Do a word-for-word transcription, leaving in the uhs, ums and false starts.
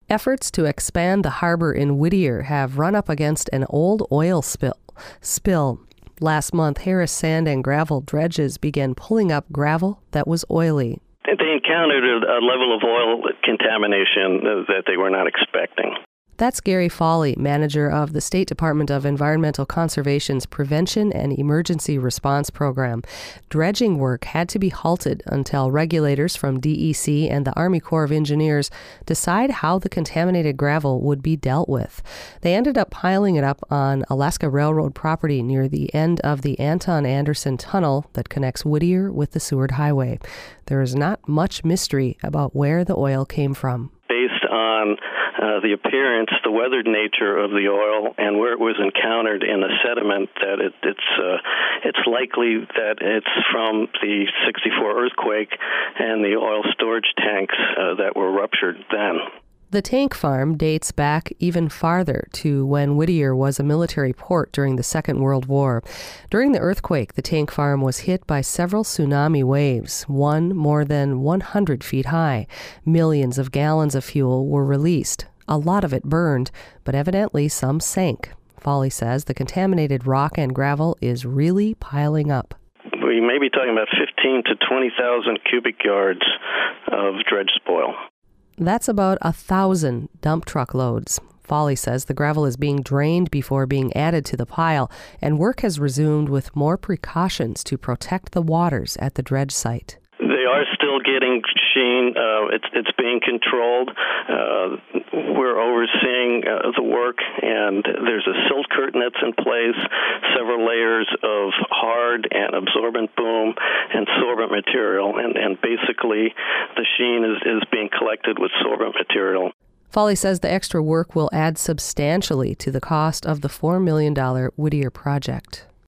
Efforts to expand the harbor in Whittier have run up against an old oil spill. spill. Last month, Harris Sand and Gravel dredges began pulling up gravel that was oily. They encountered a level of oil contamination that they were not expecting. That's Gary Foley, manager of the State Department of Environmental Conservation's Prevention and Emergency Response Program. Dredging work had to be halted until regulators from D E C and the Army Corps of Engineers decide how the contaminated gravel would be dealt with. They ended up piling it up on Alaska Railroad property near the end of the Anton Anderson Tunnel that connects Whittier with the Seward Highway. There is not much mystery about where the oil came from. Based on uh, the appearance, the weathered nature of the oil, and where it was encountered in the sediment, that it, it's uh, it's likely that it's from the sixty-four earthquake and the oil storage tanks uh, that were ruptured then. The tank farm dates back even farther to when Whittier was a military port during the Second World War. During the earthquake, the tank farm was hit by several tsunami waves, one more than one hundred feet high. Millions of gallons of fuel were released. A lot of it burned, but evidently some sank. Foley says the contaminated rock and gravel is really piling up. We may be talking about fifteen to twenty thousand cubic yards of dredge spoil. That's about a thousand dump truck loads. Foley says the gravel is being drained before being added to the pile, and work has resumed with more precautions to protect the waters at the dredge site. They are still getting sheen. Uh, it's it's being controlled. Uh, we're overseeing uh, the work, and there's a silt curtain that's in place, several layers of hard and absorbent boom and sorbent material, and, and basically the sheen is, is being collected with sorbent material. Foley says the extra work will add substantially to the cost of the four million dollars Whittier project.